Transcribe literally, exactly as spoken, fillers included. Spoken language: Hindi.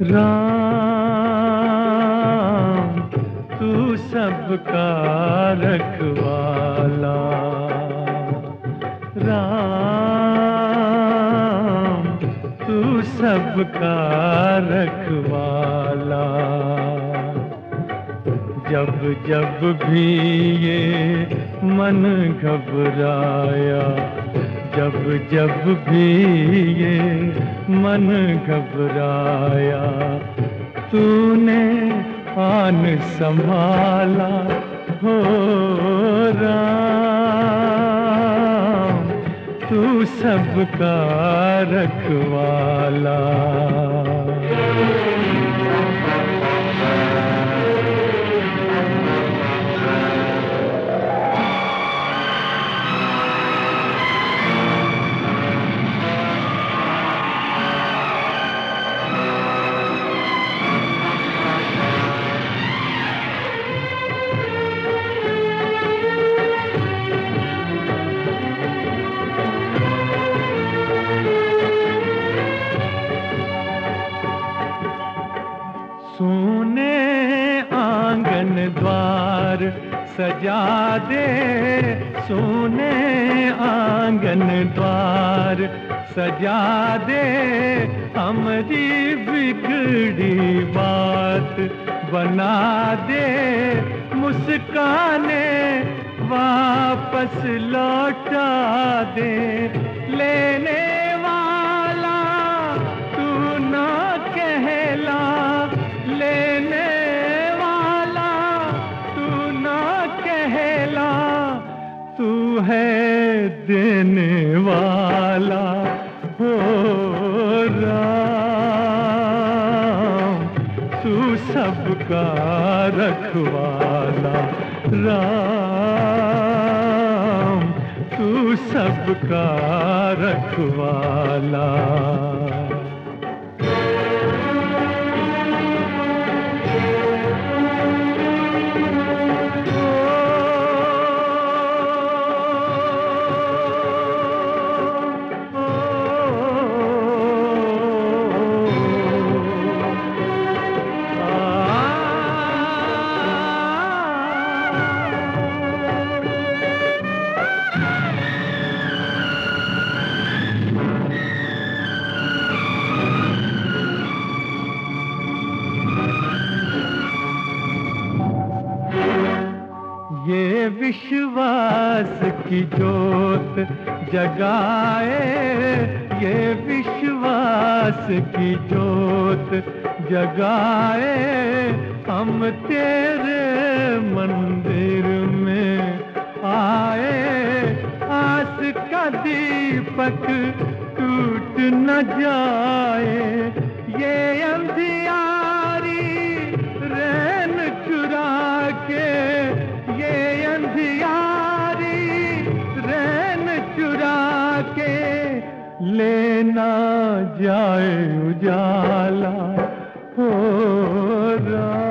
राम तू सबका रखवाला, राम तू सबका रखवाला। जब जब भी ये मन घबराया, जब जब भी ये मन घबराया, तूने आन संभाला हो राम तू सबका रखवाला। सोने आंगन द्वार सजा दे, सोने आंगन द्वार सजा दे, हमारी बिगड़ी बात बना दे। मुस्काने वापस लौटा दे, लेने वाला तू ना कहला, लेने वाला तू ना कहला, तू है देने वाला हो राम तू सबका रखवाला, राम तू सबका रखवाला। ये विश्वास की जोत जगाए, ये विश्वास की जोत जगाए, हम तेरे मंदिर में आए। आस का दीपक टूट न जाए, ये अंधियारी रैन चुरा के, ये अंधियारी रैन चुरा के, लेना जाए उजाला हो राम।